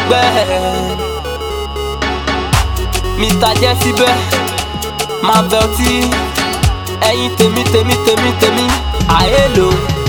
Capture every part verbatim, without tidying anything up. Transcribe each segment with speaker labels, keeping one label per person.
Speaker 1: bẹ́ẹ̀. Mister Jesse bẹ́ẹ̀, Marvel tí ẹ̀yin tèmi tèmi tèmi tèmi àyèlò.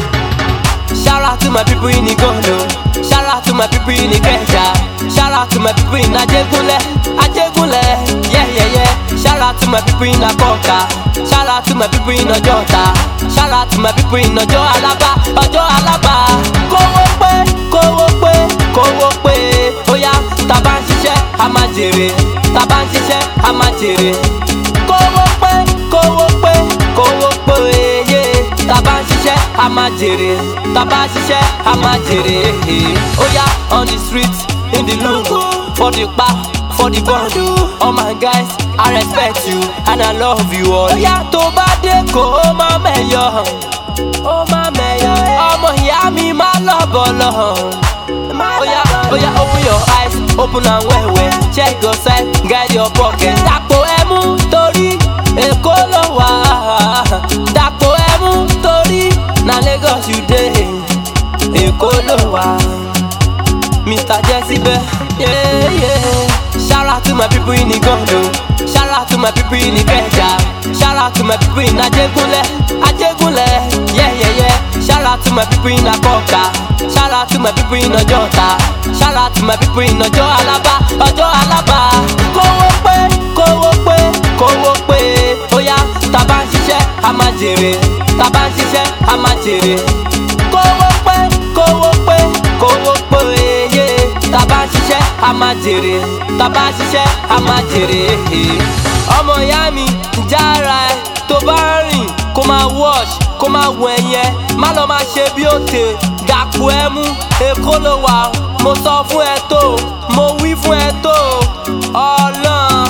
Speaker 1: Shout out to my people in Igondo, shout out to my people in Ikeja, shout out to my people in Ajegunle, Ajegunle, yeah yeah yeah. Shout out to my people in Akoka, shout out to my people in Ojota, shout out to my people in Ojo Alaba, Ojo Alaba. Kówó pé, kówó pé, kówó pé, oya tá bá ń ṣiṣẹ́ a máa jèrè, tá bá ń ṣiṣẹ́ a máa jèrè. Kówó pé, kówó pé, kówó pé, yeah. Tá bá ń ṣiṣẹ́ a máa jèrè, tá bá ń ṣiṣẹ́ a máa jèrè. Oya on the street, in the lungu, for the pa, for the bundle. All my guys, I respect you and I love you all. Oya tó bá dé kó o máa mẹ́yọ̀, ó máa mẹ́yọ̀. Ọmọ ìyá mi máa lọ bọ̀lọ̀. Oya, oya, open your eyes, open and well well. Check your side, guide your pocket. Dàpọ̀ ẹmu torí Èkó ló wà. Dàpọ̀ ẹmu torí na Lagos you dey. Èkó ló wà. Mister Jesse bẹ́ẹ̀, yeah yeah. Shout out to my people in Igondo, shout out to my people in Ikeja, shout out to my people in Ajegunle, Ajegunle, yeah yeah yeah. Shout out to my people in Akoka, shout out to my people in Ojota, shout out to my people in Ojo Alaba, Ojo Alaba. Kówó pé, kówó pé, kówó pé, oya tá bá ń ṣiṣẹ́ a máa jèrè, tá bá ń ṣiṣẹ́ a máa jèrè. Kówó pé, kówó pé, kówó pé, yeah. Tá bá ń ṣiṣẹ́ a máa jèrè, tá bá ń ṣiṣẹ́ a máa jèrè. Ọmọ ìyá mi jára ẹ tó bá ń rìn kó máa wash kó máa wọ ẹ̀yẹ, má lọ máa ṣe bí òtè. Dàpọ̀ ẹmu Èkó ló wà, mo sọ fún ẹ tó, mo wí fún ẹ tó. Ọlọ́run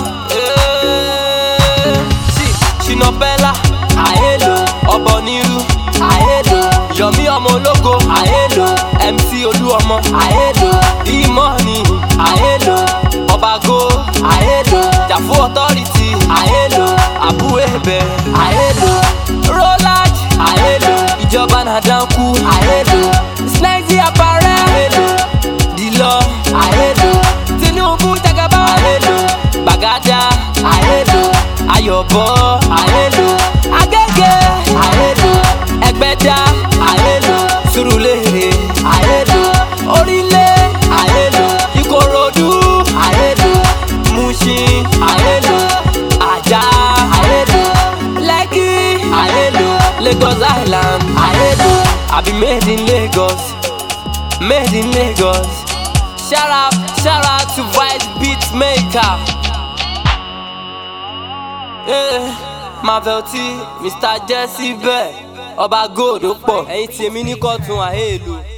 Speaker 1: Ṣìnà Pẹ́lá àyèlò, Ọ̀bọ̀nìrú àyèlò, Yomi ọmọ ológo àyèlò, M C Olúọmọ àyèlò, E-Money àyèlò, Ọbago àyèlò, Jàfú Authority àyèlò, Abu Ebe àyèlò, Rolaj àyèlò, Ìjọba Nàdánkù àyèlò, Snazzy Apparel àyèlò, Dìlọ àyèlò, Tinubu Jagaba àyèlò, Gbàgádà àyèlò, Ayọ̀bọ àyèlò, Agége àyèlò, Ẹgbẹ́dá àyèlò, Surulere àyèlò, Orílẹ̀ àyèlò, Ìkòròdú àyèlò, Mushin àyèlò, Ajah àyèlò, Lekki àyèlò, Lagos Island àyèlò. I be made in Lagos, made in Lagos. Shout out, shout out to Vice Beatmaker. Yeah. Marvel tí Mister Jesse bẹ́ẹ̀, Ọba Gold ó pọ̀, ẹ̀yin tí èmi ní kọ́tún àhèlò.